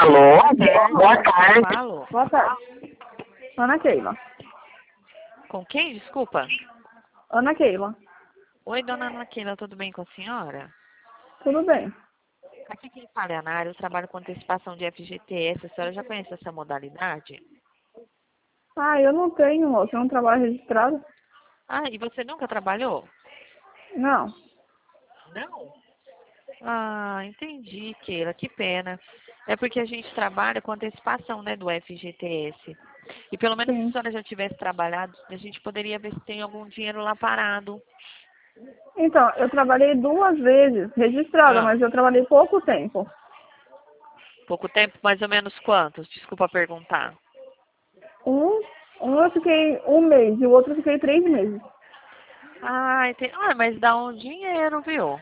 Alô, boa Com quem eu tarde. falo? Boa tarde. Ana Keila. Com quem? Desculpa. Ana Keila. Oi, dona Ana Keila, tudo bem com a senhora? Tudo bem. Aqui quem fala é a Nara, eu trabalho com antecipação de FGTS. A senhora já conhece essa modalidade? Ah, eu não tenho, moço. Eu não trabalho registrado. Ah, e você nunca trabalhou? Não. Não? Ah, entendi, Keila, que pena. É porque a gente trabalha com antecipação, né, do FGTS. E pelo menos se a Sim. senhora já tivesse trabalhado, a gente poderia ver se tem algum dinheiro lá parado. Então, eu trabalhei 2 vezes registrada, Ah, mas eu trabalhei pouco tempo. pouco tempo, mais ou menos quantos? Desculpa perguntar. Um, um eu fiquei 1 mês e o outro eu fiquei 3 meses. Ah, entendi. Ah, mas dá um dinheiro, viu?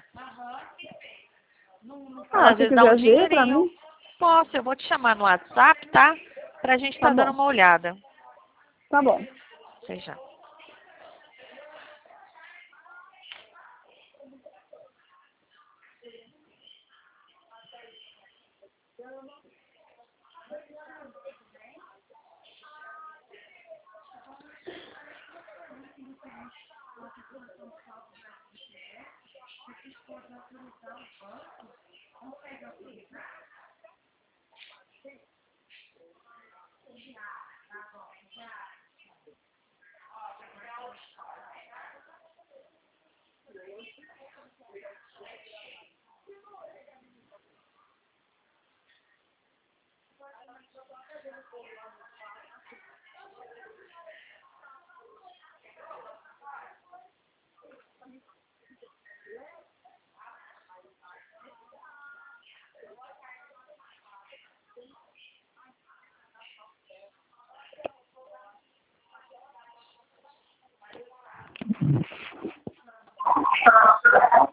Ah, Às se vezes dá um quiser ver pra dinheirinho. mim, Posso, eu vou te chamar no WhatsApp, tá? Pra gente tá tá dando bom. uma olhada. Tá bom. Sei já.